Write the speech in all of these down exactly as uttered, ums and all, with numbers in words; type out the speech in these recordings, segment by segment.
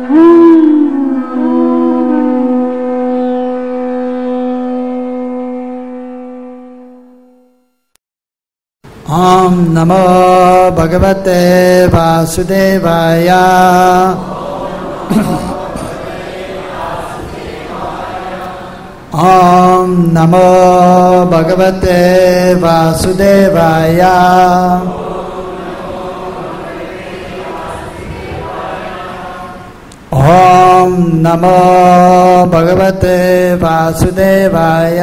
ओम नमो भगवते वासुदेवाय। ओम नमो भगवते वासुदेवाय। ओम नमो भगवते वासुदेवाय।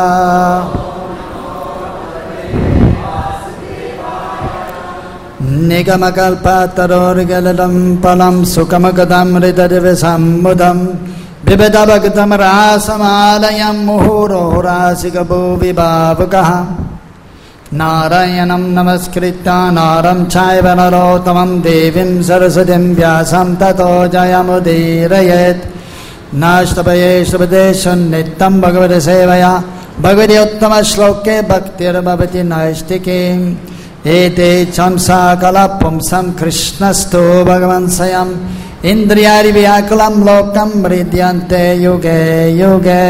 निगमकल्पतरोर्गलितं फलं सुखमगतं हृदयविसम्मुदं विविधभक्तं रासमालयं मुहुरोरासिकभुविभावुकः नारायणं नमस्कृत्य नरं चैव नरोत्तमं देवीं सरस्वतीं व्यासं ततो जयमुदीरयेत्। नास्तभये श्रुतेषु नित्यं भगवती सेवया भगवती उत्तमश्लोके भक्तिर्भवति नैष्टिकीम्। एते चंसा कला पुंसं कृष्णस्तु भगवन् स्वयं इंद्रियाणि व्याकुलं लोकं मृद्यन्ते युगे युगे।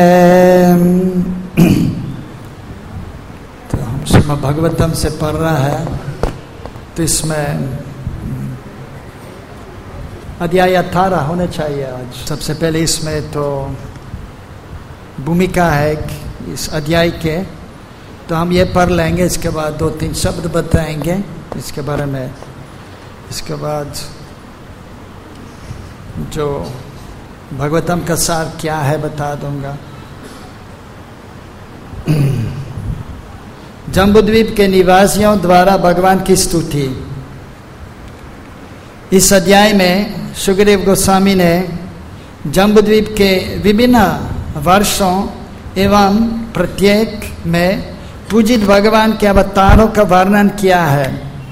तो हम श्रीमद् भागवतम से पढ़ रहा है, तो इसमें अध्याय अठारह होने चाहिए आज। सबसे पहले इसमें तो भूमिका है इस अध्याय के, तो हम ये पढ़ लेंगे, इसके बाद दो तीन शब्द बताएंगे इसके बारे में। इसके बाद जो भागवतम का सार क्या है बता दूंगा। जम्बूद्वीप के निवासियों द्वारा भगवान की स्तुति। इस अध्याय में सुखदेव गोस्वामी ने जम्बूद्वीप के विभिन्न वर्षों एवं प्रत्येक में पूजित भगवान के अवतारों का वर्णन किया है।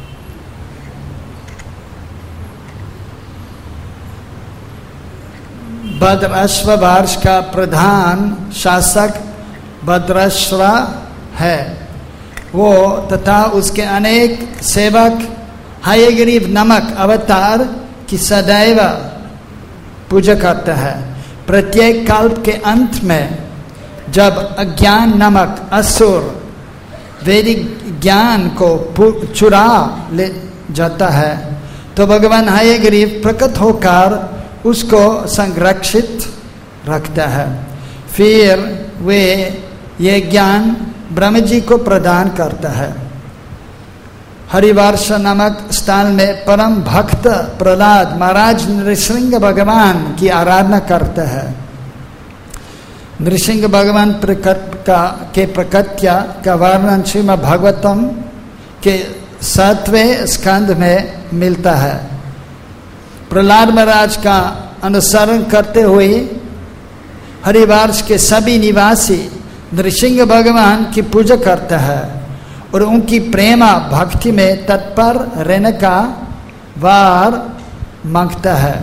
भद्राश्व वर्ष का प्रधान शासक भद्राश्व है वो, तथा उसके अनेक सेवक हयग्रीव नामक अवतार की सदैव पूजा करते हैं। प्रत्येक कल्प के अंत में जब अज्ञान नामक असुर वैदिक ज्ञान को चुरा ले जाता है, तो भगवान हयग्रीव प्रकट होकर उसको संरक्षित रखता है। फिर वे ये ज्ञान ब्रह्म जी को प्रदान करता है। हरिवर्ष नामक स्थान में परम भक्त प्रहलाद महाराज नृसिंह भगवान की आराधना करते हैं। नृसिंह भगवान प्रकट का के प्रकट्य का वर्णन श्रीमद् भागवतम के सातवें स्कंद में मिलता है। प्रहलाद महाराज का अनुसरण करते हुए हरिवर्ष के सभी निवासी नृसिंह भगवान की पूजा करते हैं और उनकी प्रेमा भक्ति में तत्पर रहने का वार मांगता है।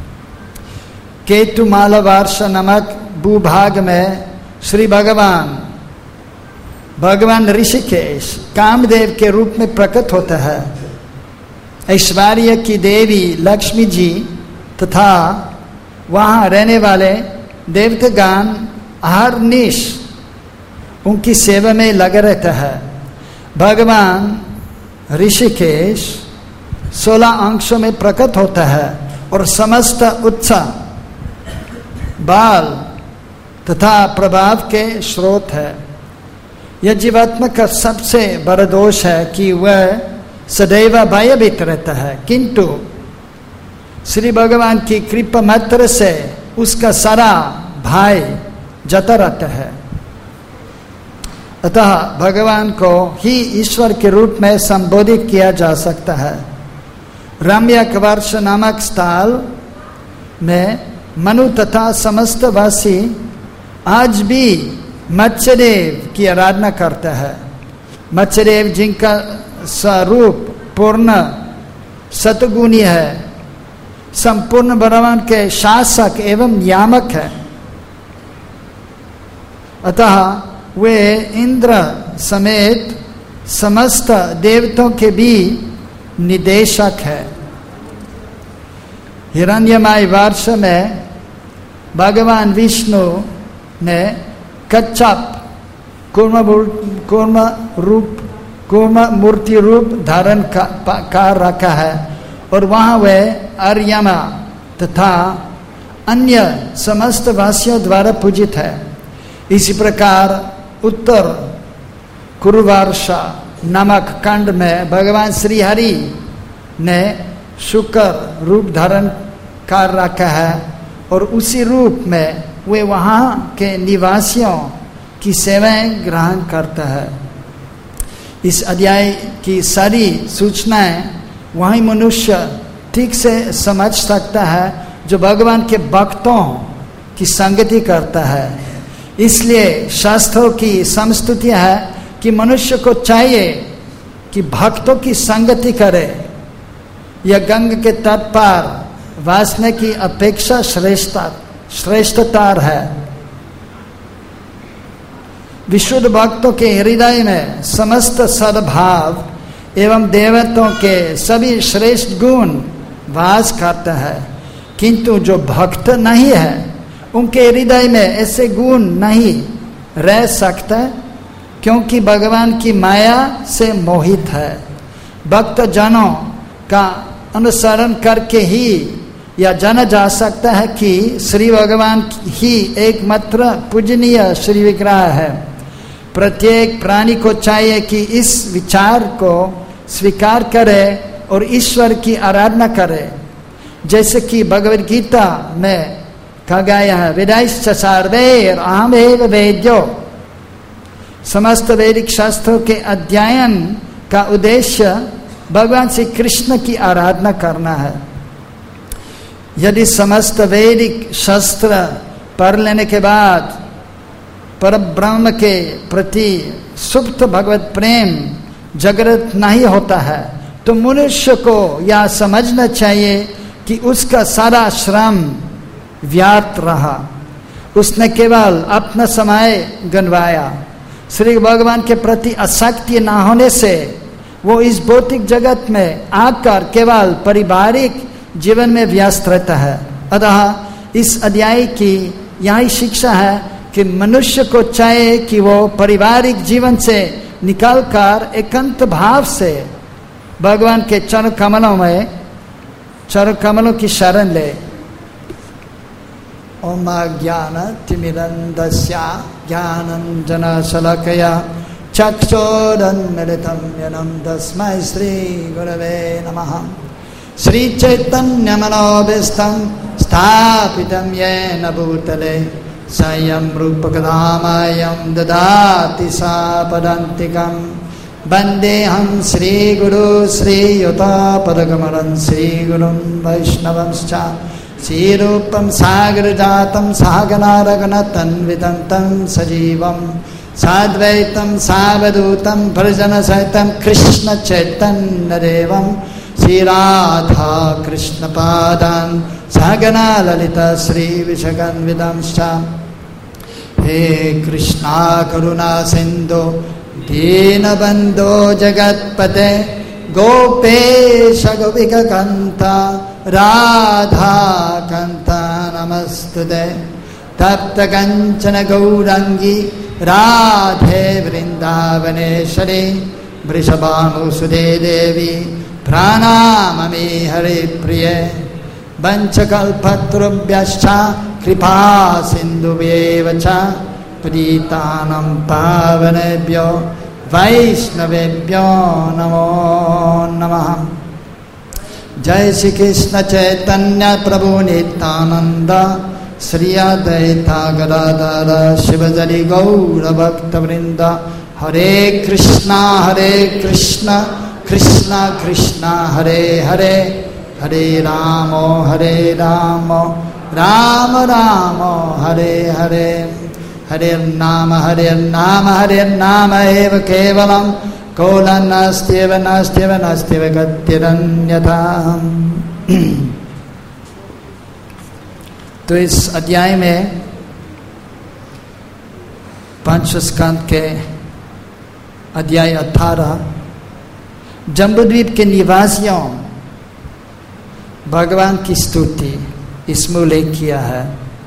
केतुमाला वर्ष नामक भूभाग में श्री भगवान भगवान ऋषिकेश कामदेव के रूप में प्रकट होता है। ऐश्वर्य की देवी लक्ष्मी जी तथा वहाँ रहने वाले देवतागण अहर्निश उनकी सेवा में लगे रहता है। भगवान ऋषिकेश सोलह अंशों में प्रकट होता है और समस्त उत्साह बाल तथा प्रभाव के स्रोत है। यह जीवात्मा का सबसे बड़ा दोष है कि वह सदैव भयभीत रहता है, किंतु श्री भगवान की कृपा मात्र से उसका सारा भय जाता रहता है। अतः भगवान को ही ईश्वर के रूप में संबोधित किया जा सकता है। रम्यक वर्ष नामक स्थल में मनु तथा समस्त वासी आज भी मत्स्यदेव की आराधना करता है। मत्स्यदेव जिनका स्वरूप पूर्ण सतगुणी है, संपूर्ण ब्रह्मांड के शासक एवं नियामक है। अतः वे इंद्र समेत समस्त देवताओं के भी निदेशक है। हिरण्यमय वर्ष में भगवान विष्णु ने कच्छप कूर्म कूर्म रूप कूर्म मूर्ति रूप धारण कर रखा है और वहाँ वे आर्यमा तथा अन्य समस्त वासियों द्वारा पूजित है। इसी प्रकार उत्तर कुरुवार्षा नामक खंड में भगवान श्री हरि ने शुक्र रूप धारण कर रखा है और उसी रूप में वे वहाँ के निवासियों की सेवाएं ग्रहण करता है। इस अध्याय की सारी सूचनाएं वही मनुष्य ठीक से समझ सकता है जो भगवान के भक्तों की संगति करता है। इसलिए शास्त्रों की संस्तुति है कि मनुष्य को चाहिए कि भक्तों की संगति करे। यह गंग के तट पर वासना की अपेक्षा श्रेष्ठ श्रेष्ठतर है। विशुद्ध भक्तों के हृदय में समस्त सद्भाव एवं देवताओं के सभी श्रेष्ठ गुण वास करता है, किंतु जो भक्त नहीं है उनके हृदय में ऐसे गुण नहीं रह सकते, क्योंकि भगवान की माया से मोहित है। भक्त जनों का अनुसरण करके ही यह जाना जा सकता है कि श्री भगवान ही एकमात्र पूजनीय श्री विग्रह है। प्रत्येक प्राणी को चाहिए कि इस विचार को स्वीकार करे और ईश्वर की आराधना करे, जैसे कि भगवद गीता में कहा गया है, वेदाश्च सर्वैर अहमेव वेद्यो। समस्त वैदिक शास्त्रों के अध्ययन का उद्देश्य भगवान श्री कृष्ण की आराधना करना है। यदि समस्त वैदिक शास्त्र पढ़ लेने के बाद परब्रह्म के प्रति सुप्त भगवत प्रेम जागृत नहीं होता है तो मनुष्य को यह समझना चाहिए कि उसका सारा श्रम व्यर्थ रहा। उसने केवल अपना समय गंवाया। श्री भगवान के प्रति आसक्ति न होने से वो इस भौतिक जगत में आकर केवल पारिवारिक जीवन में व्यस्त रहता है। अतः इस अध्याय की यही शिक्षा है कि मनुष्य को चाहिए कि वो पारिवारिक जीवन से निकलकर एकांत भाव से भगवान के चरण कमलों में चरण कमलों की शरण ले। ओम ज्ञान तिमिरंधस्य ज्ञानंजन शलाकया चक्षुरुन्मिलितं येन तस्मै श्री गुरवे नमः। श्री चैतन्य मनोभीष्टं स्थापितं येन भूतले स्वयं रूपकदामयं ददाति सापदान्तिकं। वन्देऽहं श्रीगुरु श्रीयुतापदकमलं श्रीगुरुं वैष्णवंश्च श्रीरूपं सागरजातं सहगना रघुनाथान्वितं तं सजीवं साद्वैतं सावधूतं भजनसहितं कृष्णचैतन्यदेवं श्रीराधा कृष्णपादान् सहगना ललिता श्रीविशाखान्वितांश्च। हे कृष्णा करुणा सिन्धो दीनबन्धो जगत्पते गोपेश गोपिकान्ता राधा कान्ता नमस्तुते। तप्त कंचन गौरांगी राधे वृंदावनेश्वरी वृषभानुसुते देवी प्रणाममि हरिप्रिये। वंशकल्पतरुभ्यश्च कृपा सिन्धुभ्येव च पतितानां पावनेभ्यो वैष्णवेभ्यो नमो नमः। जय श्री कृष्ण चैतन्य प्रभु नित्यानंद श्री अद्वैता गदाधर शिवजरी गौर भक्तवृंद। हरे कृष्णा हरे कृष्णा कृष्णा कृष्णा हरे हरे हरे राम हरे राम राम राम हरे हरे। हरे नाम हरे नाम हरे नाम एव केवलं कौलं नास्त्येव नास्त्येव नास्त्येव गतिरन्यथा। तो इस अध्याय में पंच स्कंद के अध्याय अठारह जम्बूद्वीप के निवासियों भगवान की स्तुति इसमें उल्लेख किया है।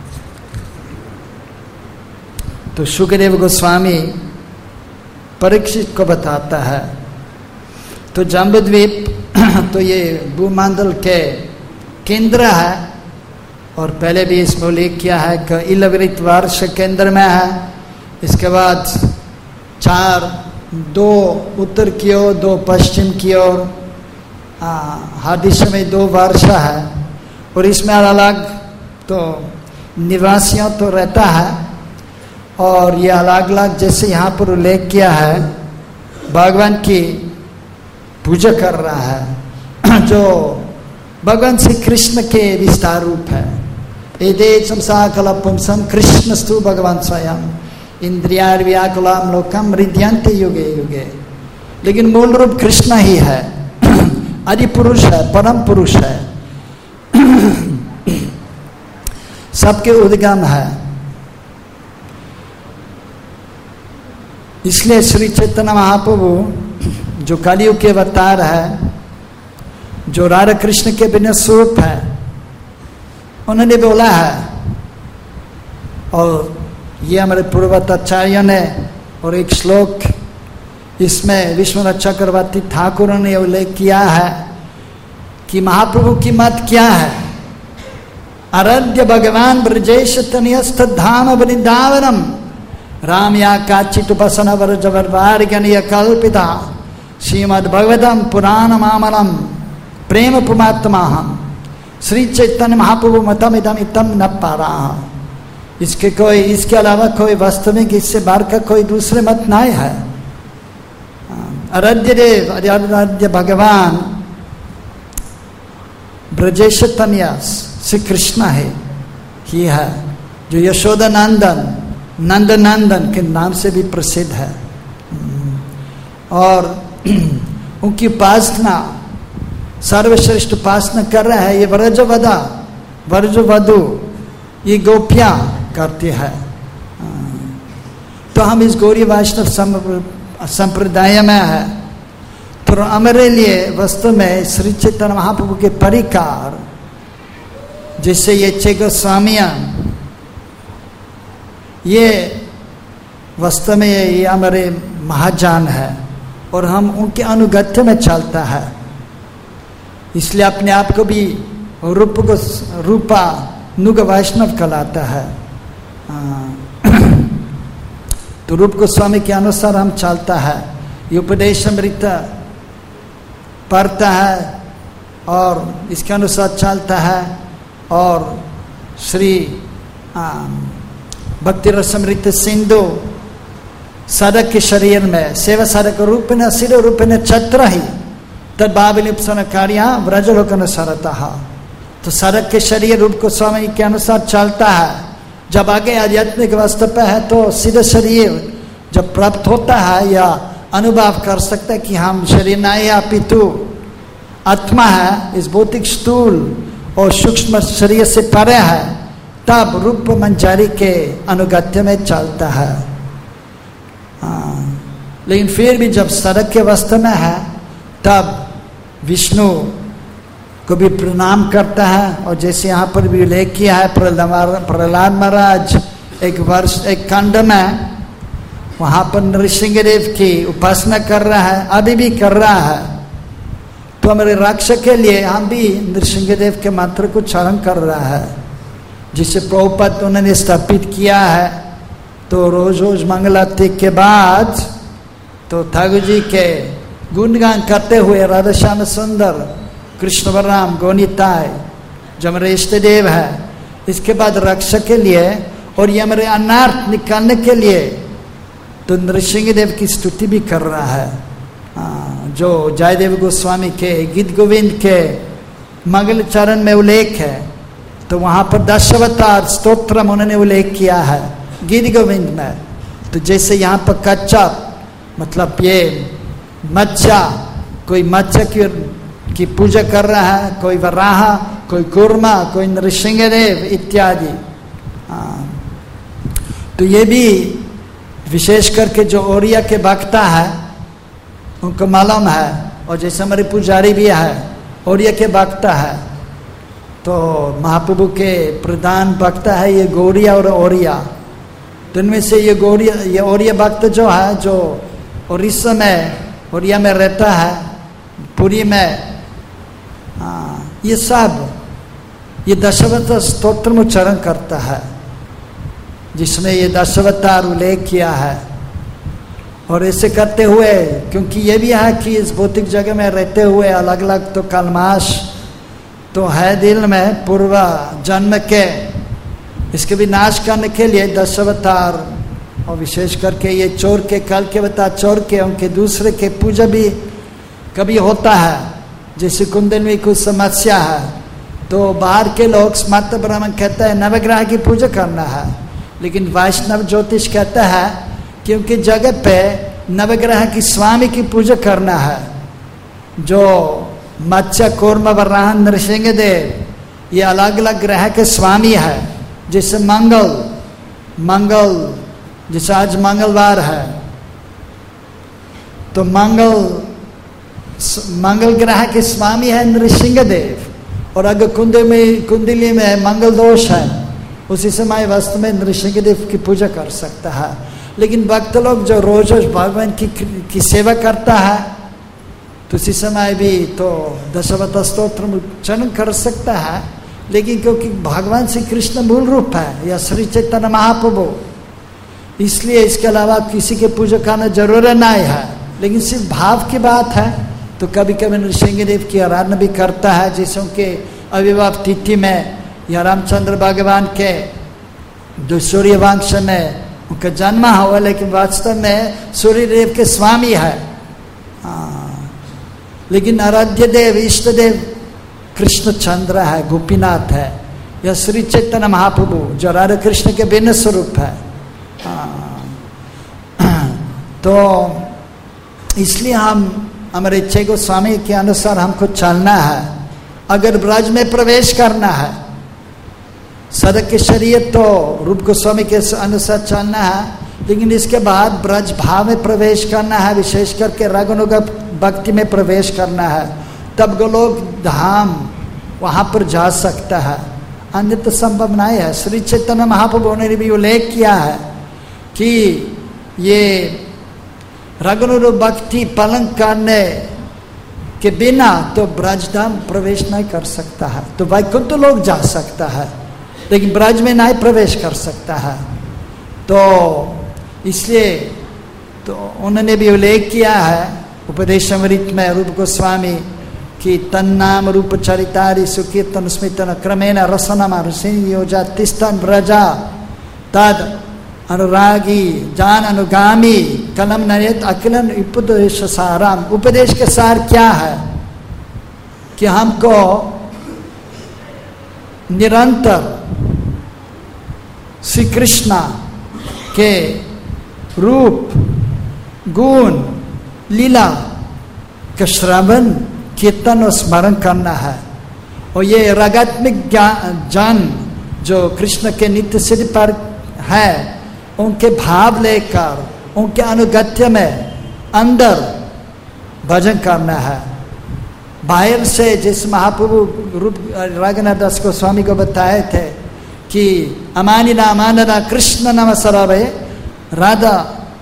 तो शुकदेव गोस्वामी परीक्षित को बताता है, तो जम्बूद्वीप तो ये भूमंडल के केंद्र है, और पहले भी इसमें उल्लेख किया है कि इलवृत वर्ष केंद्र में है। इसके बाद चार, दो उत्तर की ओर, दो पश्चिम की ओर, हर दिशा में दो वर्ष है, और इसमें अलग अलग तो निवासियों तो रहता है, और ये अलग अलग जैसे यहाँ पर उल्लेख किया है भगवान की पूजा कर रहा है, जो भगवान श्री कृष्ण के विस्तार रूप है। एदेशम साकल पुंसम कृष्णस्तु भगवान स्वयं इंद्रियार व्याकुलम लोकम हृदयन्ते युगे युगे। लेकिन मूल रूप कृष्ण ही है, आदि पुरुष है, परम पुरुष है, सबके उद्गम है। इसलिए श्री चैतन्य महाप्रभु जो कलियुग के अवतार है, जो राधा कृष्ण के बिना स्वरूप है, उन्होंने बोला है, और ये हमारे पूर्वताचार्य ने, और एक श्लोक इसमें विश्वनाथ चक्रवर्ती ठाकुर ने उल्लेख किया है कि महाप्रभु की मत क्या है। आराध्य भगवान ब्रजेश तनयस्थ धाम वृंदावनम राम या काचित उपासन वर्जवर्वार्गनीय कल्पिता श्रीमद् भगवतम पुराण मामलम प्रेम पुमात्माहम श्री चैतन्य महाप्रभु मतम इदम इतम न पारा। इसके कोई इसके अलावा कोई वास्तविक इससे बाहर का कोई दूसरे मत नहीं है। आराध्य देव आराध्य भगवान ब्रजेश तनयास श्री कृष्ण है, ही है जो यशोदा नंदन नंद नंदन के नाम से भी प्रसिद्ध है, और उनकी उपासना सर्वश्रेष्ठ उपासना कर रहा है। ये व्रजवदा व्रजवधु ये गोपियां करती है। तो हम इस गौरी वैष्णव संप्रदाय में है, तो हमारे लिए वास्तव में श्री चैतन्य महाप्रभु के परिकार जैसे ये छह गोस्वामियां, ये वास्तव में ये हमारे महाजान है, और हम उनके अनुगत्य में चलता है। इसलिए अपने आप को भी रूप को रूपा नुग वैष्णव कहलाता है। तो रूप गोस्वामी के अनुसार हम चलता है, ये उपदेश अमृत पढ़ता है और इसके अनुसार चलता है, और श्री भक्ति रसमृत सिंधु साधक के शरीर में सेवा साधक रूप न सिर रूप न छत्र ही तद बाबिलिप्सन कार्या व्रजलोकन सरता। तो साधक के शरीर रूप को स्वामी के अनुसार चलता है। जब आगे आध्यात्मिक वास्तव पे है तो सीधा शरीर जब प्राप्त होता है या अनुभव कर सकता है कि हम शरीर नहीं है अपितु आत्मा है, इस भौतिक स्थूल और सूक्ष्म शरीर से परे है, तब रूप मंचारी के अनुगत्य में चलता है। हाँ, लेकिन फिर भी जब सड़क के वास्तव में है तब विष्णु को भी प्रणाम करता है। और जैसे यहाँ पर भी उल्लेख किया है, प्रहलाद महाराज एक वर्ष एक खंड में वहाँ पर नृसिंहदेव की उपासना कर रहा है, अभी भी कर रहा है। तो हमारे रक्षक के लिए हम भी नृसिंहदेव के मंत्र को चरण कर रहा है, जिसे प्रभुपाद उन्होंने स्थापित किया है। तो रोज रोज मंगलारती के बाद तो ठाकुर जी के गुणगान करते हुए राधा श्याम सुंदर कृष्ण बलराम गोनिताय जो हमारे इष्ट देव है, इसके बाद रक्षक के लिए और ये हमारे अनार्थ निकालने के लिए तो नृसिंहदेव की स्तुति भी कर रहा है। आ, जो जयदेव गोस्वामी के गीत गोविंद के मंगल चरण में उल्लेख है, तो वहाँ पर दशावतार स्तोत्रम उन्होंने उल्लेख किया है गीत गोविंद में। तो जैसे यहाँ पर कच्चा मतलब ये मच्छा, कोई मच्छा की की पूजा कर रहा है, कोई वराह, कोई कुर्मा, कोई नृसिंहदेव इत्यादि। तो ये भी विशेष करके जो ओरिया के भक्ता है उनको मालूम है, और जैसे हमारे पुजारी भी है ओरिया के भक्ता है, तो महाप्रभु के प्रधान भक्त है ये गौरिया और ओरिया। तो इनमें से ये गौरिया ये ओरिया भक्त जो है, जो उड़ीसा में ओरिया में रहता है, पुरी में, हाँ, ये सब ये दशावतार स्तोत्र में उच्चारण करता है, जिसमें ये दशावतार उल्लेख किया है। और ऐसे करते हुए, क्योंकि ये भी है कि इस भौतिक जगह में रहते हुए अलग अलग तो कलमाश तो है दिल में पूर्व जन्म के, इसके भी नाश करने के लिए दशावतार, और विशेष करके ये चोर के कल के बता चोर के उनके दूसरे के पूजा भी कभी होता है। जैसे कुंदन में कुछ समस्या है तो बाहर के लोग स्मर्त ब्राह्मण कहता है नवग्रह की पूजा करना है, लेकिन वैष्णव ज्योतिष कहता है क्योंकि जगह पे नवग्रह की स्वामी की पूजा करना है, जो मत्स्य कूर्म वराह नृसिंह देव ये अलग अलग ग्रह के स्वामी है। जैसे मंगल मंगल जैसे आज मंगलवार है तो मंगल मंगल ग्रह के स्वामी है नृसिंह देव, और अगर कुंडली में कुंडली में मंगल दोष है उसी समय वास्तव में नृसिंह देव की पूजा कर सकता है। लेकिन भक्त लोग जो रोज रोज भगवान की की सेवा करता है तो उसी समय भी तो दशावतार स्तोत्र उच्चारण कर सकता है, लेकिन क्योंकि भगवान श्री कृष्ण मूल रूप है या श्री चैतन्य महाप्रभु, इसलिए इसके अलावा किसी के पूजा करना जरूर नहीं है। लेकिन सिर्फ भाव की बात है तो कभी कभी नृसिंह देव की आराधना भी करता है, जैसे उनके अविवाह तिथि में या रामचंद्र भगवान के जो सूर्य वंश में उनका जन्म हुआ, लेकिन वास्तव में सूर्य देव के स्वामी है। लेकिन आराध्य देव इष्ट देव कृष्ण चंद्र है, गोपीनाथ है, या श्री चैतन्य महाप्रभु जो राधा कृष्ण के भिन्न स्वरूप है। तो इसलिए हम हमारे इच्छा गोस्वामी के अनुसार हमको चलना है। अगर ब्रज में प्रवेश करना है, सदक के शरीयत तो रूप गोस्वामी के अनुसार चलना है, लेकिन इसके बाद ब्रज भाव में प्रवेश करना है, विशेष करके रगनुग भक्ति में प्रवेश करना है, तब गोलोक धाम वहाँ पर जा सकता है, अन्यथा संभव नहीं है। श्री चैतन्य महाप्रभु ने भी उल्लेख किया है कि ये रगनुग भक्ति पालन करने के बिना तो ब्रजधाम प्रवेश नहीं कर सकता है। तो वैकुंठ तो लोग जा सकता है, लेकिन ब्रज में नहीं प्रवेश कर सकता है। तो इसलिए तो उन्होंने भी उल्लेख किया है उपदेशामृत में रूप गोस्वामी कि तन्नाम रूप चरितारी सुकीर्तन स्मितन क्रमेण रसनम रसिन योजा तिस्तन ब्रजा तद अनुरागी जान अनुगामी कलम नयत अखिलन उपदेश साराम। उपदेश के सार क्या है कि हमको निरंतर श्री कृष्ण के रूप गुण लीला का श्रवण कीर्तन और स्मरण करना है। और ये रागात्मिक ज्ञान जो कृष्ण के नित्य सिद्ध पर है, उनके भाव लेकर उनके अनुगत्य में अंदर भजन करना है। बाहर से जिस महाप्रभु रूप रघुनाथ दास गोस्वामी को बताए थे कि अमानिना अमानना कृष्ण नम सरवे राधा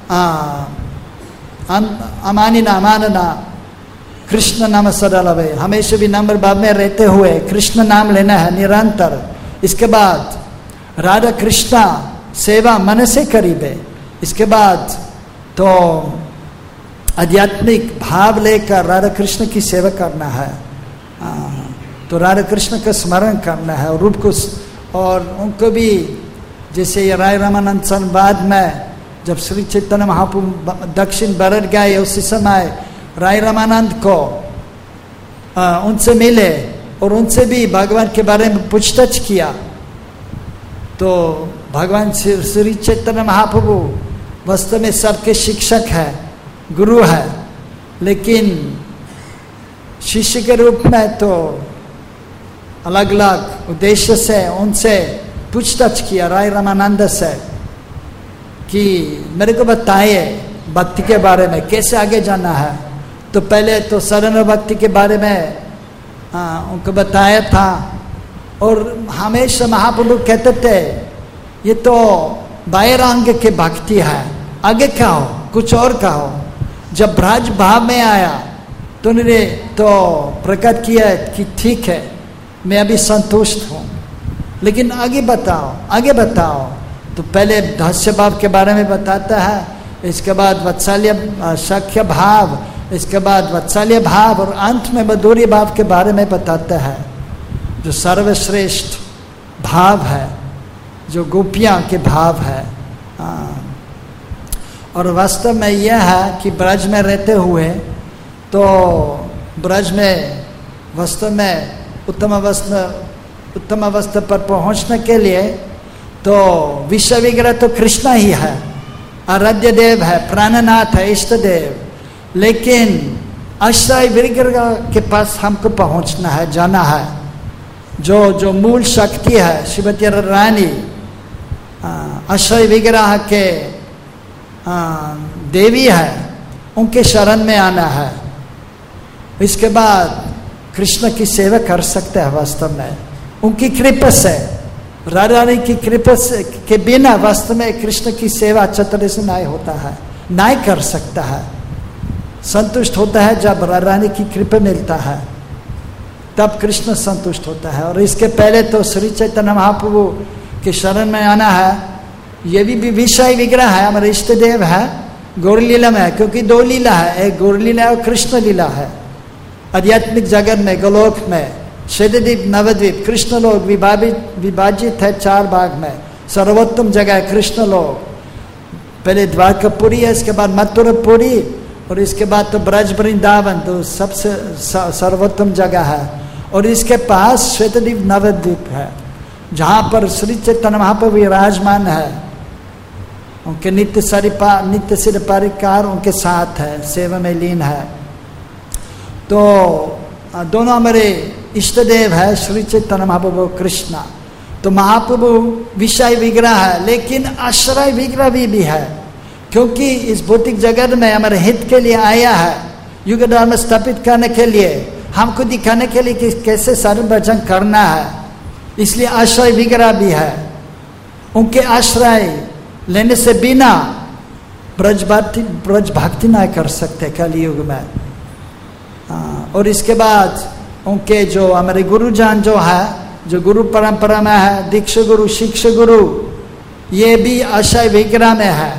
अमानिना अमानना कृष्ण नाम सदालवे, हमेशा भी नम्र भाव में रहते हुए कृष्ण नाम लेना है निरंतर। इसके बाद राधा कृष्ण सेवा मन से करीबे, इसके बाद तो आध्यात्मिक भाव लेकर राधा कृष्ण की सेवा करना है। आ, तो राधा कृष्ण का स्मरण करना है और रूप को, और उनको भी जैसे ये राय रामानंद संवाद में जब श्री चैतन्य महाप्रभु दक्षिण भारत गए, उसी समय राय रामानंद को आ, उनसे मिले और उनसे भी भगवान के बारे में पूछताछ किया। तो भगवान श्री चैतन्य महाप्रभु वास्तव में सबके शिक्षक है, गुरु है, लेकिन शिष्य के रूप में तो अलग अलग उद्देश्य से उनसे पूछताछ किया राय रामानंद से कि मेरे को बताइए भक्ति के बारे में कैसे आगे जाना है। तो पहले तो शरण भक्ति के बारे में आ, उनको बताया था और हमेशा महाप्रभु कहते थे ये तो बायरांग के भक्ति है, आगे क्या हो, कुछ और क्या हो। जब ब्रज भाव में आया तो उन्होंने तो प्रकट किया कि ठीक है मैं अभी संतुष्ट हूँ, लेकिन आगे बताओ आगे बताओ। तो पहले दास्य भाव के बारे में बताता है, इसके बाद वत्सल्य सख्य भाव, इसके बाद वत्सल्य भाव और अंत में मधुर्य भाव के बारे में बताता है, जो सर्वश्रेष्ठ भाव है, जो गोपियाँ के भाव है। हाँ। और वास्तव में यह है कि ब्रज में रहते हुए तो ब्रज में वास्तव में उत्तम अवस्था उत्तम अवस्था पर पहुंचने के लिए तो विश्व विग्रह तो कृष्ण ही है, आराध्य देव है, प्राणनाथ है, इष्ट देव। लेकिन आश्रय विग्रह के पास हमको पहुंचना है, जाना है। जो जो मूल शक्ति है श्रीमती रानी आश्रय विग्रह के आ, देवी है, उनके शरण में आना है। इसके बाद कृष्ण की सेवा कर सकते हैं वास्तव में उनकी कृपा से, राधा रानी की कृपा से के बिना वास्तव में कृष्ण की सेवा अच्छे तरह से नहीं होता है, नहीं कर सकता है। संतुष्ट होता है जब राधा रानी की कृपा मिलता है, तब कृष्ण संतुष्ट होता है। और इसके पहले तो श्री चैतन्य महाप्रभु के शरण में आना है। ये भी, भी विषय विग्रह है, हमारे इष्ट देव है, गौर लीला में है, क्योंकि दो लीला है, एक गौर लीला और कृष्ण लीला है। आध्यात्मिक जगत में गोलोक में श्वेतद्वीप नवद्वीप कृष्ण लोक विभाजित विभाजित है चार भाग में। सर्वोत्तम जगह है कृष्ण लोक, पहले द्वारकापुरी है, इसके बाद मथुरापुरी और इसके बाद तो ब्रज वृंदावन, तो सबसे सर्वोत्तम जगह है। और इसके पास श्वेतद्वीप नवद्वीप है, जहाँ पर श्री चैतन्य महाप्रभु विराजमान है। उनके नित्य सरिपा नित्य सिर परिकार उनके साथ है, सेवा में लीन है। तो दोनों हमारे इष्ट देव है श्री चैतन्य महाप्रभु कृष्णा। तो महाप्रभु विषय विग्रह है, लेकिन आश्रय विग्रह भी, भी है, क्योंकि इस भौतिक जगत में हमारे हित के लिए आया है, युग धर्म स्थापित करने के लिए, हमको दिखाने के लिए कि कैसे सर्व भजन करना है। इसलिए आश्रय विग्रह भी है। उनके आश्रय लेने से बिना ब्रज भक्ति ब्रज भक्ति नहीं कर सकते कलयुग में। हाँ, और इसके बाद उनके जो हमारे गुरुजन जो है, जो गुरु परंपरा में है, दीक्षा गुरु शिक्षा गुरु, ये भी आश्रय विग्रह में है।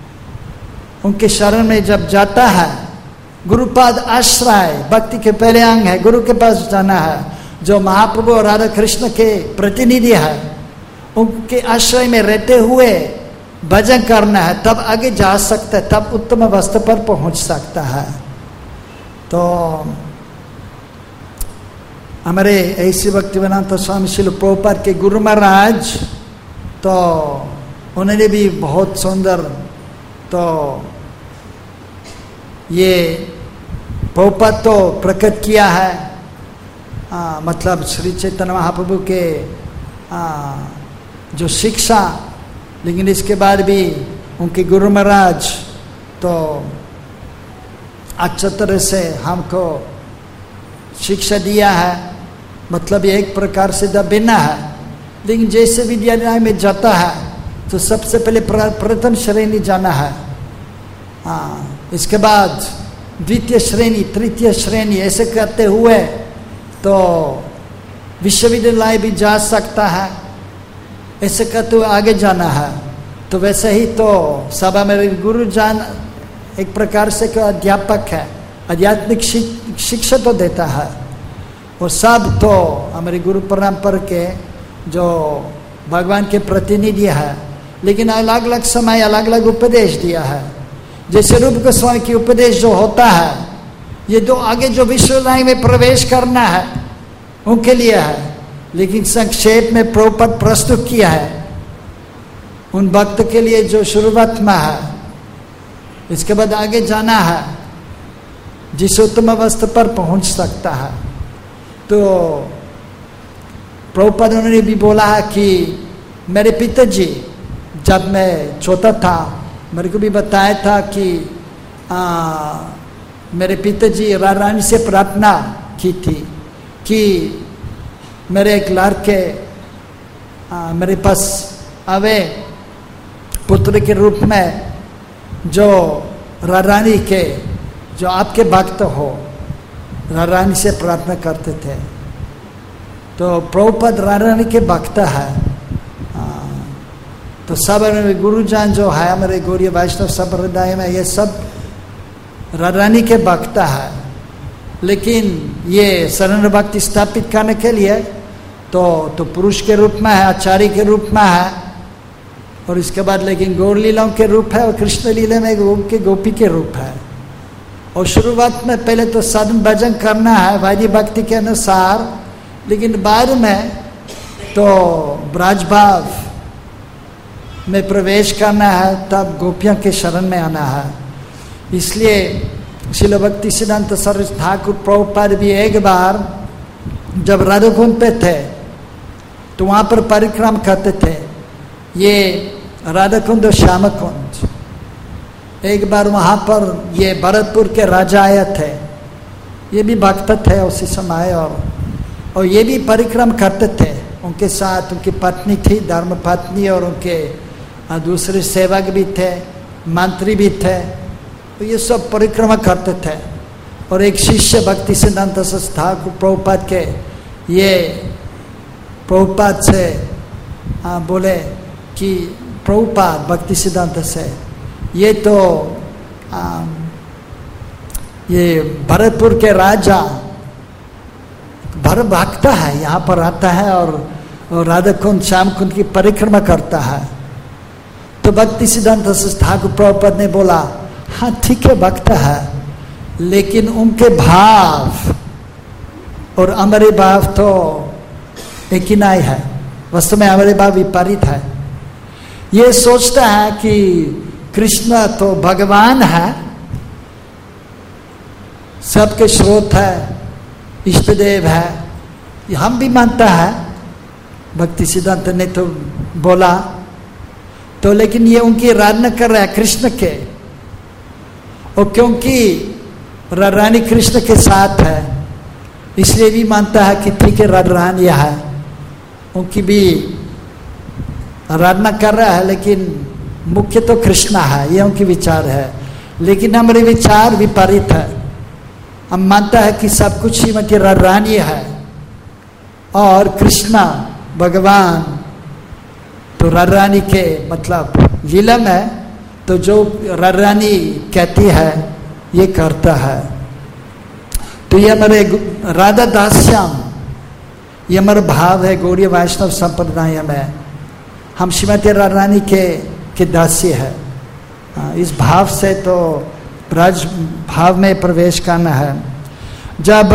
उनके शरण में जब जाता है, गुरुपाद आश्रय भक्ति के पहले अंग है, गुरु के पास जाना है, जो महाप्रभु और राधा कृष्ण के प्रतिनिधि है, उनके आश्रय में रहते हुए भजन करना है, तब आगे जा सकता है, तब उत्तम अवस्था पर पहुंच सकता है। तो हमारे ऐसे भक्तिवेदांत स्वामी श्रील प्रभुपाद के गुरु महाराज, तो उन्होंने भी बहुत सुंदर तो ये प्रभुपाद तो प्रकट किया है, आ, मतलब श्री चैतन्य महाप्रभु के आ, जो शिक्षा, लेकिन इसके बाद भी उनके गुरु महाराज तो अच्छी तरह से हमको शिक्षा दिया है। मतलब ये एक प्रकार से भिन्न है, लेकिन जैसे विद्यालय में जाता है तो सबसे पहले प्रथम श्रेणी जाना है, हाँ, इसके बाद द्वितीय श्रेणी, तृतीय श्रेणी, ऐसे करते हुए तो विश्वविद्यालय भी जा सकता है, ऐसे करते हुए आगे जाना है। तो वैसे ही तो सब मेरे गुरु जान एक प्रकार से कोई अध्यापक है, आध्यात्मिक शिक्षा तो देता है, और सब तो हमारे गुरु परंपरा के जो भगवान के प्रतिनिधि है, लेकिन अलग अलग समय अलग अलग उपदेश दिया है। जैसे रूप गोस्वामी की उपदेश जो होता है, ये दो आगे जो विश्वविद्यालय में प्रवेश करना है उनके लिए है, लेकिन संक्षेप में प्रभुपाद प्रस्तुत किया है उन भक्त के लिए जो शुरुआत में है। इसके बाद आगे जाना है जिस उत्तम अवस्था पर पहुंच सकता है। तो प्रभुपाद उन्होंने भी बोला है कि मेरे पिताजी जब मैं छोटा था, मेरे को भी बताया था कि आ, मेरे पिताजी राधा रानी से प्रार्थना की थी कि मेरे एक लड़के मेरे पास आवे पुत्र के रूप में, जो रानी के, जो आपके भक्त हो, रानी से प्रार्थना करते थे। तो प्रभुपाद रानी के भक्त है। तो सब गुरुजन जो है हमारे गौड़ीय वैष्णव संप्रदाय में, ये सब रानी के भक्त है। लेकिन ये शरण भक्ति स्थापित करने के लिए तो तो पुरुष के रूप में है, आचार्य के रूप में है, और इसके बाद लेकिन गौर लीलाओं के रूप है, और कृष्ण लीला में गोप के गोपी के रूप है। और शुरुआत में पहले तो साधन भजन करना है वैदिक भक्ति के अनुसार, लेकिन बाद में तो ब्राजभाव में प्रवेश करना है, तब गोपियों के शरण में आना है। इसलिए श्रील भक्ति सिद्धांत सरस्वती ठाकुर प्रभुपाद भी एक बार जब राधा कुंड पे थे तो वहाँ पर परिक्रमा करते थे। ये राधा कुंड और श्याम कुंड, एक बार वहाँ पर ये भरतपुर के राजा आए थे, ये भी भक्त थे उसी समय, और और ये भी परिक्रमा करते थे। उनके साथ उनकी पत्नी थी, धर्म पत्नी, और उनके दूसरे सेवक भी थे, मंत्री भी थे। तो ये सब परिक्रमा करते थे। और एक शिष्य भक्ति सिद्धांत सरस्वती ठाकुर प्रभुपाद के, ये प्रभुपाद से आ, बोले कि प्रभुपाद भक्ति सिद्धांत से, ये तो आ, ये भरतपुर के राजा भर भक्त है, यहाँ पर आता है और, और राधा कुंड श्याम कुंड की परिक्रमा करता है। तो भक्ति सिद्धांत सरस्वती ठाकुर प्रभुपाद ने बोला, हाँ ठीक है भक्त है, लेकिन उनके भाव और हमारे भाव तो एक ही नहीं है। वास्तव में हमारे भाव विपरीत है। ये सोचता है कि कृष्ण तो भगवान है, सबके स्रोत है, इष्ट देव है, ये हम भी मानता है। भक्ति सिद्धांत ने तो बोला तो, लेकिन ये उनकी आराधना कर रहा है कृष्ण के, और क्योंकि रानी कृष्ण के साथ है इसलिए भी मानता है कि ठीक है रानी है, उनकी भी आराधना कर रहा है, लेकिन मुख्य तो कृष्ण है, ये उनकी विचार है। लेकिन हमारे विचार विपरीत है। हम मानता है कि सब कुछ श्रीमती रानी है और कृष्णा भगवान तो रानी के मतलब लीला में तो जो रानी कहती है ये करता है। तो ये हमारे राधा दास्याम, ये हमारा भाव है गौड़ीय वैष्णव संप्रदाय में। हम श्रीमती रानी के के दास्य है। इस भाव से तो ब्रज भाव में प्रवेश करना है। जब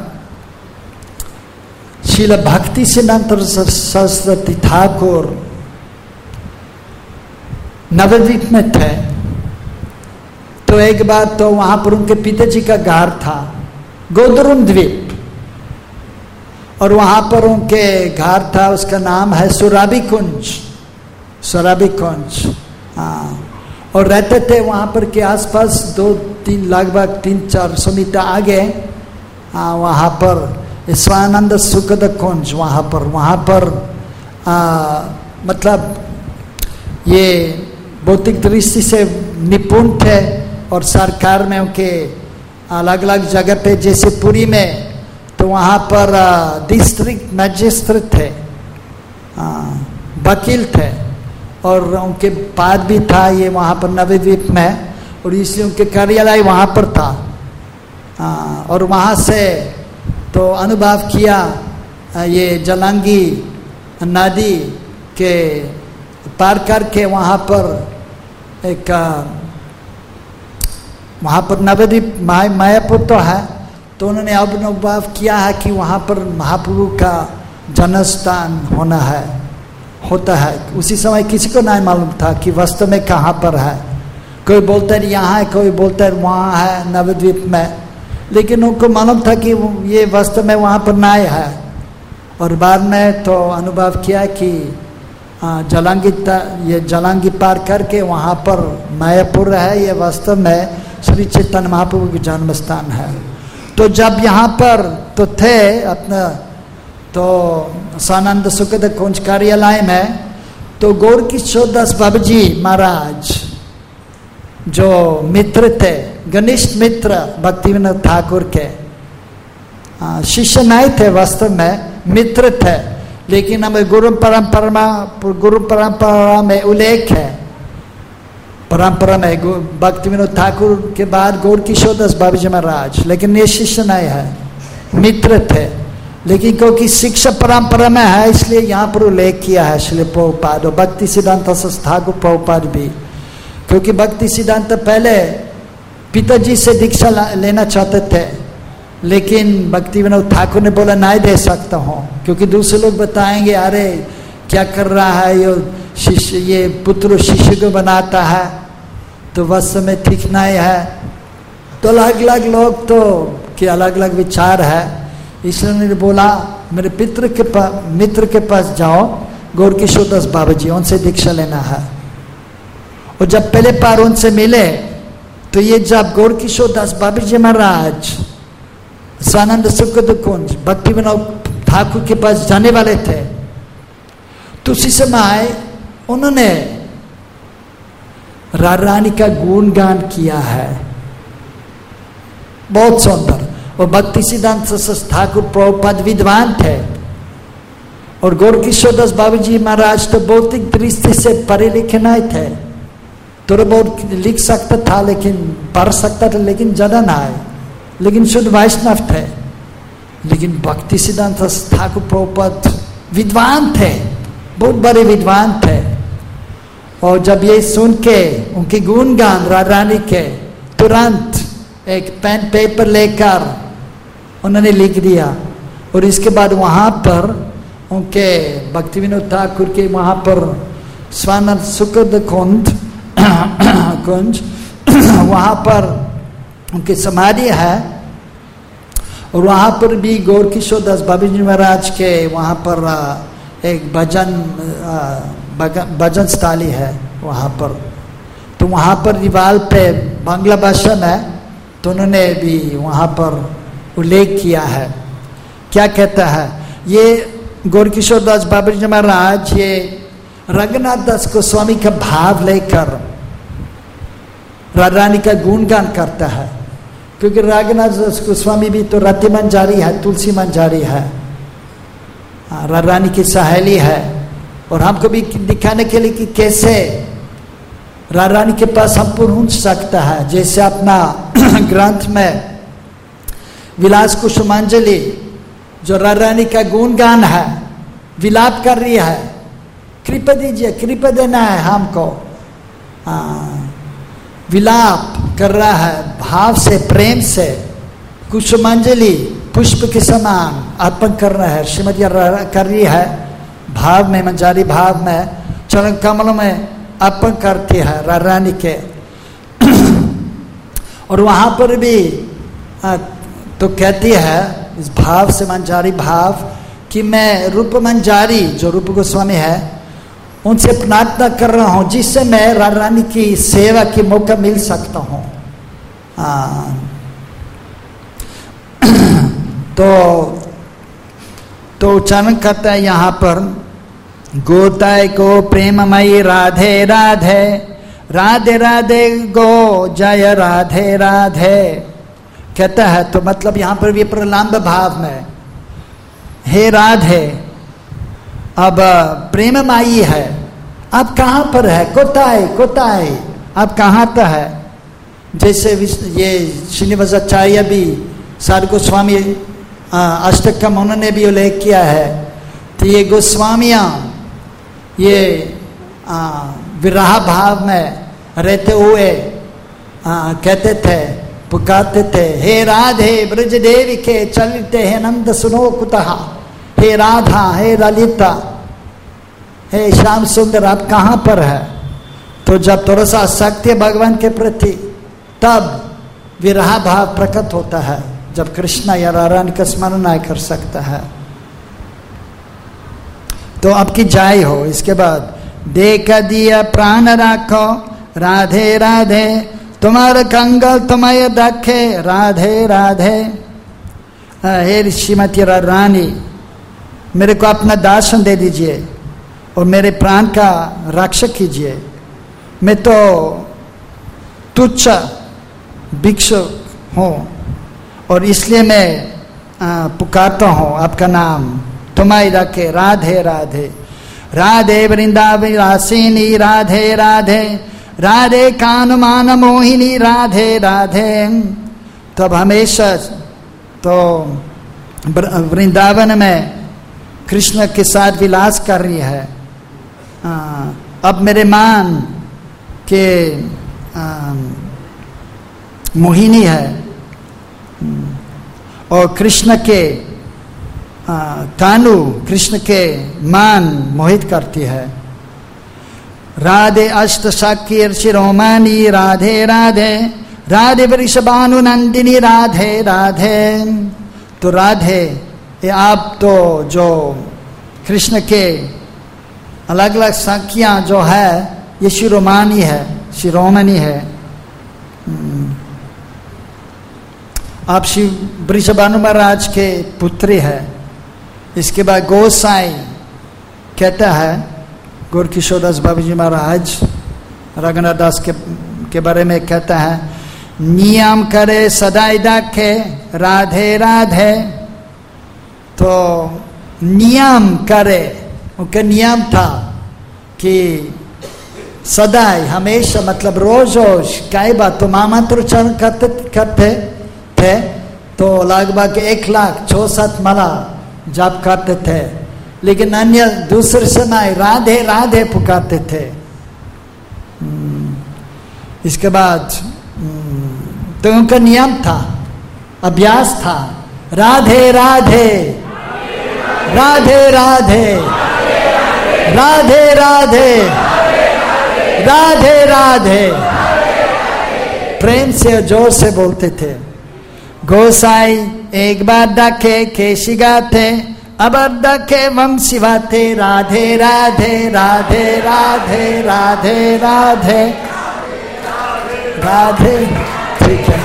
श्रील भक्ति सिद्धांत सरस्वती ठाकुर नवद्वीप में थे तो एक बार तो वहां पर उनके पिताजी का घर था गोदरुम द्वीप, और वहां पर उनके घर था, उसका नाम है सुराबी कुंज, सुराबी कुंज। हाँ, और रहते थे वहां पर के आसपास दो तीन लगभग तीन चार सौ मीटर आगे आ, वहाँ पर स्वानंद सुखद कुंज, वहाँ पर वहाँ पर आ, मतलब ये भौतिक दृष्टि से निपुण थे और सरकार में उनके अलग अलग जगह पे, जैसे पुरी में तो वहाँ पर डिस्ट्रिक्ट मजिस्ट्रेट थे, वकील थे, और उनके पद भी था ये वहाँ पर नवद्वीप में, और इसलिए उनके कार्यालय वहाँ पर था। आ, और वहाँ से तो अनुभव किया ये जलांगी नदी के पार करके वहाँ पर एक वहाँ पर नवद्वीप माय मायापुर तो है, तो उन्होंने अब अनुभव किया है कि वहाँ पर महाप्रभु का जन्म स्थान होना है होता है। उसी समय किसी को नहीं मालूम था कि वास्तव में कहाँ पर है। कोई बोलता है यहाँ है, कोई बोलता है वहाँ है नवद्वीप में, लेकिन उनको मालूम था कि ये वास्तव में वहाँ पर नहीं है। और बाद में तो अनुभव किया कि जलांगी ये जलांगी पार करके वहाँ पर मायापुर है, ये वास्तव में श्री चैतन्य महाप्रभु के जन्म स्थान है। तो जब यहाँ पर तो थे अपना तो स्वानंद सुखद कुंज कार्यालय में, तो गौर किशोर दास बाबा जी महाराज जो मित्र थे, घनिष्ठ मित्र भक्ति विनोद ठाकुर के, शिष्य नहीं थे वास्तव में, मित्र थे, लेकिन हमें गुरु परंपरा गुरु परंपरा में उल्लेख है, परंपरा में भक्ति विनोद ठाकुर के बाद गौर किशोर दास बाबा जी महाराज, लेकिन ये शिष्य नहीं है, मित्र थे। लेकिन क्योंकि शिक्षा परंपरा में है इसलिए यहाँ पर उल्लेख किया है श्री प्रभुपाद और भक्ति सिद्धांत ठाकुर प्रभुपाद भी, क्योंकि भक्ति सिद्धांत पहले पिताजी से दीक्षा लेना चाहते थे, लेकिन भक्ति विनोद ठाकुर ने बोला नहीं दे सकता हूँ, क्योंकि दूसरे लोग बताएंगे अरे क्या कर रहा है ये शिष्य, ये पुत्र शिष्य को बनाता है, तो वास्तव में ठीक नहीं है। तो अलग अलग लोग तो के अलग अलग विचार है, इसलिए उन्होंने बोला मेरे पितृ के पास मित्र के पास जाओ, गौर किशोर दास बाबा जी, उनसे दीक्षा लेना है। और जब पहले बार उनसे मिले तो ये जब गौर किशोर दास बाबा जी महाराज स्वानंद सुखद कुंज भक्ति विनोद ठाकुर के पास जाने वाले थे, तो उसी समय उन्होंने रारानी का गुणगान किया है, बहुत सुंदर। और भक्ति सिद्धांत ठाकुर प्रभुपाद विद्वान थे, और गौर किशोर दास बाबा जी महाराज तो भौतिक दृष्टि से पढ़े लिखे नहीं थे, थोड़ा बहुत लिख सकता था, लेकिन पढ़ सकता था, लेकिन ज्यादा ना है, लेकिन शुद्ध वैष्णव थे। लेकिन भक्ति सिद्धांत ठाकुर प्रभुपाद विद्वान थे, बहुत बड़े विद्वान थे। और जब ये सुन के उनके गुणगान रारानी के, तुरंत एक पेन पेपर लेकर उन्होंने लिख दिया, और इसके बाद वहाँ पर उनके भक्ति विनोद ठाकुर के वहाँ पर स्वानंद सुखद कुंज कुंज वहाँ पर उनकी समाधि है, और वहाँ पर भी गौर किशोर दास बाबा जी महाराज के वहाँ पर एक भजन भजन स्थली है वहाँ पर। तो वहाँ पर दीवार पे बांग्ला भाषा में तो उन्होंने भी वहाँ पर उल्लेख किया है। क्या कहता है ये गौर किशोर दास बाबा जी महाराज, ये रघुनाथ दास गोस्वामी का भाव लेकर राधारानी का गुणगान करता है, क्योंकि रघुनाथ दास गोस्वामी भी तो रति मंजारी है, तुलसी मंजारी है, राधारानी की सहेली है। और हमको भी दिखाने के लिए कि कैसे राधारानी के पास हम पहुंच सकता है, जैसे अपना ग्रंथ में विलास कुसुमांजलि जो राधारानी का गुणगान है, विलाप कर रही है, कृपा दीजिए, कृपा देना है हमको, आ, विलाप कर रहा है भाव से, प्रेम से, कुसुमांजलि पुष्प के समान अर्पण कर रहा है, श्रीमती कर रही है भाव में, मंजारी भाव में, चरण कमलों में अर्पण करती है राधारानी के। और वहाँ पर भी आ, तो कहती है इस भाव से, मंजारी भाव, कि मैं रूप मंजारी जो रूप गोस्वामी है उनसे प्रार्थना कर रहा हूँ, जिससे मैं राधारानी की सेवा की मौका मिल सकता हूँ। तो तो उच्चारण करता है यहाँ पर, गोताय को प्रेममयी राधे राधे, राधे राधे गो जय राधे राधे कहता है। तो मतलब यहाँ पर भी प्रलंब भाव में, हे राधे, अब प्रेममयी है, आप कहाँ पर है, कोताय कोताय, आप कहाँ पर है। जैसे ये श्रीनिवासाचार्य भी साधु गोस्वामी अष्टकम उन्होंने भी उल्लेख किया है, तो ये गोस्वामियाँ ये विरह भाव में रहते हुए आ, कहते थे, पुकारते थे, हे राधे ब्रज देवी के चलते हैं नंद सुनो कुतहा, हे राधा, हे ललिता, हे श्याम सुंदर, आप कहाँ पर है। तो जब थोड़ा सा आसक्ति भगवान के प्रति, तब विरह भाव प्रकट होता है, जब कृष्ण या राधारानी का स्मरण नहीं कर सकता है। तो आपकी जय हो। इसके बाद, देख दिया प्राण राखो राधे राधे, तुम्हारा कंगल तुम्हें रखे राधे राधे। हे श्रीमती राधारानी, मेरे को अपना दर्शन दे दीजिए और मेरे प्राण का रक्षक कीजिए। मैं तो तुच्छ भिक्षु हूँ और इसलिए मैं पुकारता हूँ आपका नाम, तुम्हारी रखे राधे राधे। राधे वृंदावन वासिनी राधे राधे, राधे कानुमान मोहिनी राधे राधे। तो अब हमेशा तो वृंदावन में कृष्ण के साथ विलास कर रही है। आ, अब मेरे मान के आ, मोहिनी है और कृष्ण के तानु कृष्ण के मान मोहित करती है। राधे अष्ट शाक्य शिरोमणि राधे राधे, राधे वृषभानु नंदिनी राधे राधे। तो राधे ये आप तो जो कृष्ण के अलग अलग शाखियाँ जो है ये शिरोमणि है, शिरोमणि है। आप शिव वृषभानु महाराज के पुत्री है। इसके बाद गोसाई कहता है, गौर किशोर दास बाबू जी महाराज रघुनाथ दास के, के बारे में कहता है, नियम करे सदाई दाखे राधे राधे। तो नियम करे, उनका नियम था कि सदाई हमेशा मतलब रोज रोज कई बार तो महामंत्र उच्चारण करते करते थे। तो लगभग एक लाख छो सात माला जाप करते थे, लेकिन अन्य दूसरे समय राधे राधे पुकारते थे। इसके बाद तो उनका नियम था, अभ्यास था, राधे राधे राधे राधे राधे राधे राधे राधे। प्रेम से जोर से बोलते थे। गोसाई एक बार डके केशी गाते, अब डके वम शिवाते, राधे राधे राधे राधे राधे राधे राधे। ठीक है,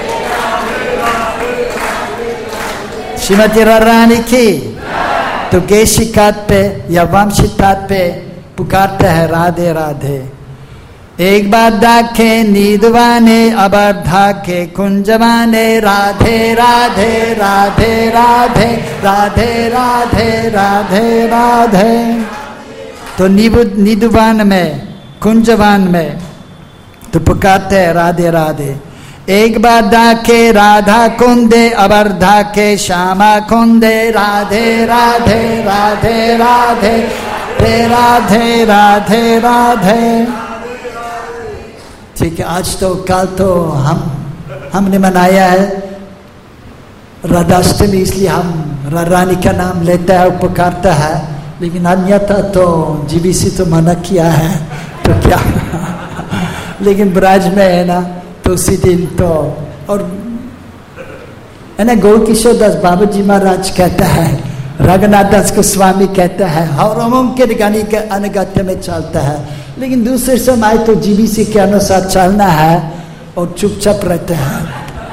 श्रीमती रानी की तो केशी काट पे या वंशी तात पे पुकारते हैं राधे राधे। एक बार डाके नीदवाने अबर धाके कुंजवाने, राधे राधे राधे राधे राधे राधे राधे राधे। तो नीदवान में कुंजवान में तो पुकारते हैं राधे राधे। एक बार डाके राधा कुंदे अबर धाके श्यामा कुंदे, राधे राधे राधे राधे राधे राधे राधे। ठीक है, आज तो कल तो हम हमने मनाया है राधाष्टमी, इसलिए हम रानी का नाम लेता है, पुकारता है। लेकिन अन्यथा तो जीबीसी तो मना किया है, तो क्या लेकिन ब्राज में है ना, तो उसी दिन तो और है ना, गौर किशोर दास बाबू जी महाराज कहता है, रघुनाथ दास को स्वामी कहता है, और के गानी के अनुगत्य में चलता है। लेकिन दूसरे समय तो जीबीसी के अनुसार चलना है और चुपचाप रहते हैं।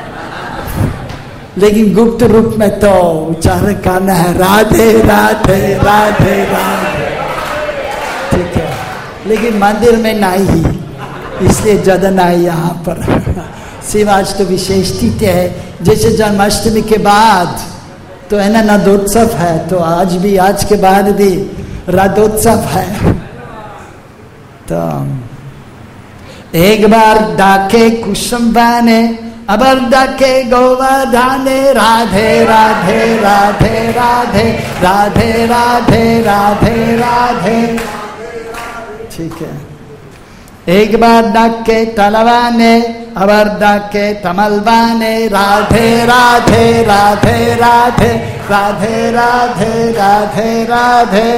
लेकिन गुप्त रूप में तो उच्चारण करना है राधे राधे राधे राधे। ठीक है, लेकिन मंदिर में नहीं, इसलिए ज्यादा नहीं यहाँ पर। शिव आज तो विशेष तिथि है, जैसे जन्माष्टमी के बाद तो है ना रथोत्सव है, तो आज भी आज के बाद भी रथोत्सव है। तो एक बार डाके कुसुम बाने अबर डाके गोवर्धने, राधे राधे राधे राधे राधे राधे राधे राधे। ठीक है, एक बार डाके तलवाने अबर डाके तमलवाने, राधे राधे राधे राधे राधे राधे राधे राधे।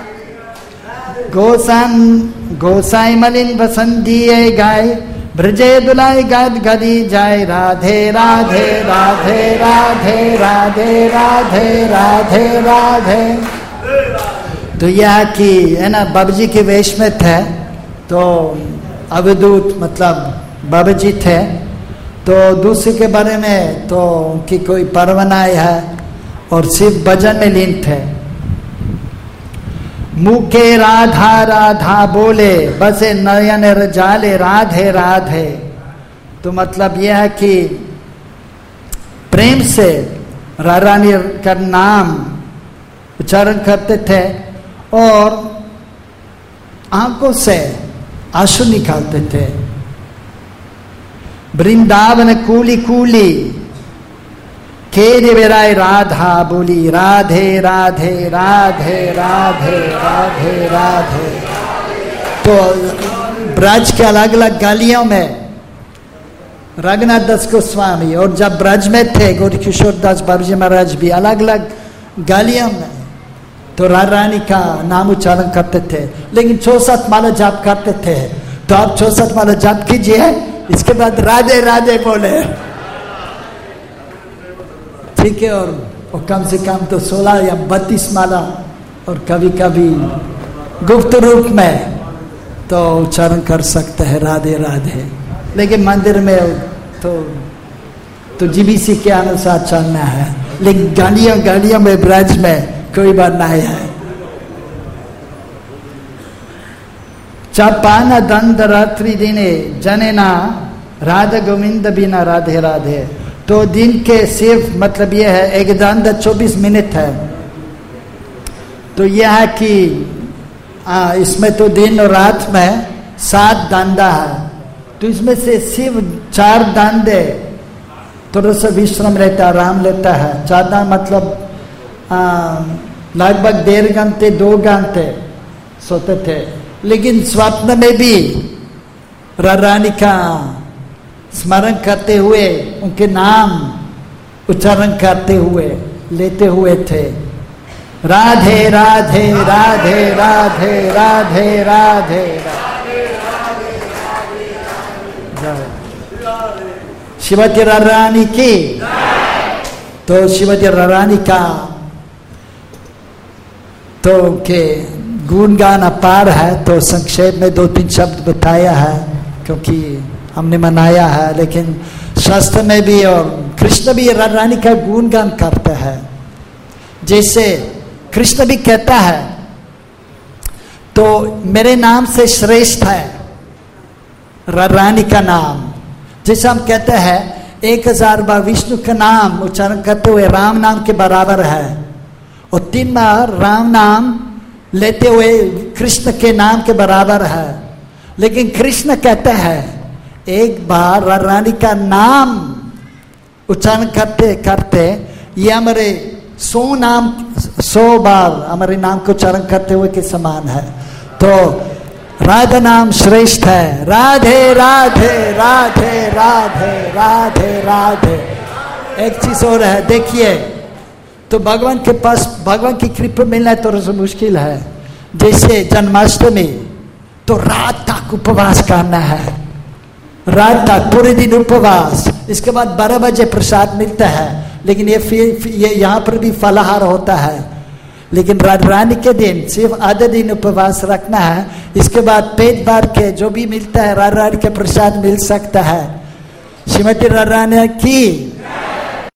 गोसन गोसाई मलिन बसंतिये गाय, ब्रजे दुलाई गद गदी जाय, राधे राधे राधे राधे राधे राधे राधे राधे। तो यह कि है ना बाबू जी के वेश में थे, तो अवधूत मतलब बाबू जी थे। तो दूसरे के बारे में तो कि कोई परवनाई है और सिर्फ भजन में लीन थे। मुखे राधा राधा बोले, बसे नयन रजाले राधे राधे। तो मतलब यह है कि प्रेम से रानी का नाम उच्चारण करते थे और आंखों से आंसू निकालते थे। वृंदावन कूली कूली खेद बेराय राधा बोली, राधे राधे राधे राधे राधे राधे। तो ब्रज के अलग अलग गलियों में रघुनाथ दास गोस्वामी, और जब ब्रज में थे गौरी किशोर दास बाबूजी महाराज भी अलग अलग गलियों में तो रानी का नाम उच्चारण करते थे। लेकिन चौसठ माला जाप करते थे, तो आप चौसठ माला जाप कीजिए, इसके बाद राधे राधे बोले, ठीक है। और, और कम से कम तो सोलह या बत्तीस माला, और कभी कभी गुप्त रूप में तो उच्चारण कर सकते हैं राधे राधे। लेकिन मंदिर में तो तो जीबीसी के अनुसार चलना है, लेकिन गलियों गलियों में ब्रज में कोई बात नहीं है। चपान दंड रात्रि दिने जनेना राधा गोविंद बिना राधे राधे। तो दिन के सिर्फ मतलब यह है, एक दंड चौबीस मिनट है, तो यह है कि आ, इसमें तो दिन और रात में सात दंडा है, तो इसमें से सिर्फ चार दंडे थोड़ा सा विश्राम रहता है, आराम लेता है। चार दंड मतलब लगभग डेढ़ घंटे दो घंटे सोते थे। लेकिन स्वप्न में भी रानी का स्मरण करते हुए, उनके नाम उच्चारण करते हुए लेते हुए थे। राधे राधे राधे राधे राधे राधे शिवती रानी की। तो शिवती रानी का तो के गुणगान अपार है, तो संक्षेप में दो तीन शब्द बताया है क्योंकि हमने मनाया है। लेकिन शास्त्र में भी और कृष्ण भी रानी का गुणगान करता है। जैसे कृष्ण भी कहता है, तो मेरे नाम से श्रेष्ठ है रानी का नाम। जैसे हम कहते हैं एक हजार बार विष्णु का नाम उच्चारण करते हुए राम नाम के बराबर है, और तीन बार राम नाम लेते हुए कृष्ण के नाम के बराबर है। लेकिन कृष्ण कहते हैं एक बार रानी का नाम उच्चारण करते करते ये हमारे सौ नाम सौ बार हमारे नाम को उच्चारण करते हुए के समान है। तो राधा नाम श्रेष्ठ है। राधे राधे राधे राधे राधे राधे। एक चीज और है, देखिए, तो भगवान के पास भगवान की कृपा मिलना थोड़ा सा मुश्किल है। जैसे जन्माष्टमी, तो रात तक उपवास करना है, रात तक पूरे दिन उपवास। इसके बाद बारह बजे प्रसाद मिलता है, लेकिन ये फिर ये यहाँ पर भी फलाहार होता है। लेकिन रानी के दिन सिर्फ आधे दिन उपवास रखना है। इसके बाद पेट भर के जो भी मिलता है रानी के प्रसाद मिल सकता है। श्रीमती रानी की